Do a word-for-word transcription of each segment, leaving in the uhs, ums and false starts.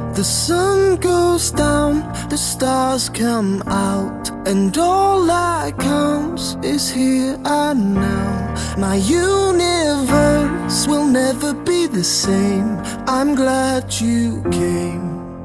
The sun goes down, the stars come out, and all that counts is here and now. My universe will never be the same. I'm glad you came.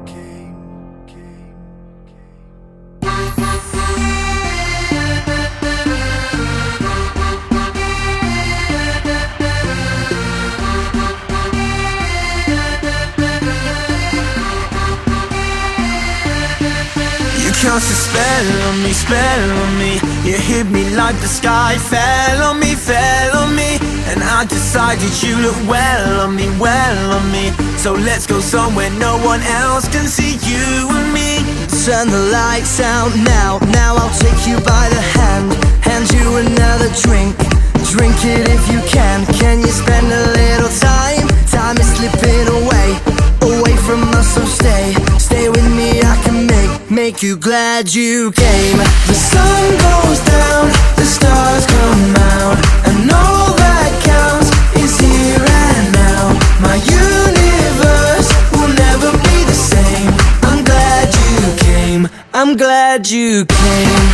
Cast a spell on me, spell on me. You hit me like the sky fell on me, fell on me. And I decided you look well on me, well on me. So let's go somewhere no one else can see you and me. Turn the lights out now, now I'll take you by the hand, hand you another drink. Drink it if you can. Can you spend a little time? Time is slipping away, away from us, so stay. Stay with me, I can make Make you glad you came. The sun goes down, the stars come out, and all that counts is here and now. My universe will never be the same. I'm glad you came. I'm glad you came.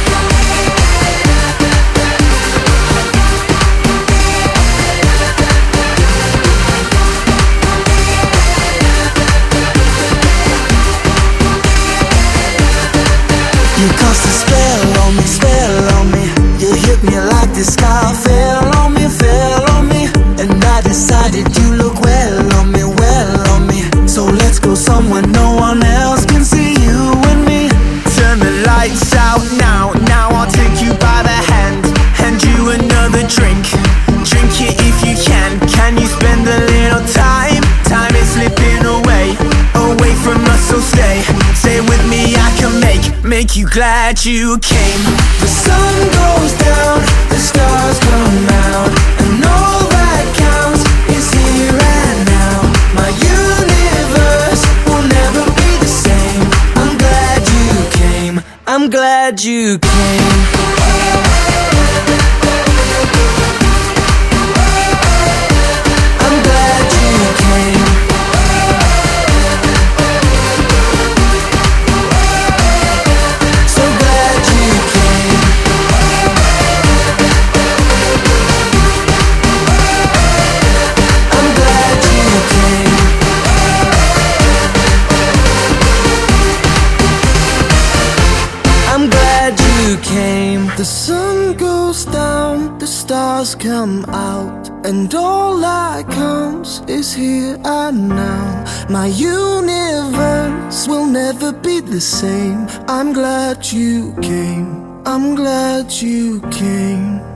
You cast a spell on me, spell on me. You hit me like the sky fell on me, fell on me. And I decided you look well on me, well on me. So let's go somewhere no one else can see you and me. Turn the lights out now, now I'll take you by the hand, hand you another drink. Drink it if you can. Can you spend a little time? Time is slipping away, away from us, so stay. Stay with me, I can make Make you glad you came. The sun goes down, the stars come out, and all that counts is here and now. My universe will never be the same. I'm glad you came. I'm glad you came. The sun goes down, the stars come out, and all that counts is here and now. My universe will never be the same. I'm glad you came. I'm glad you came.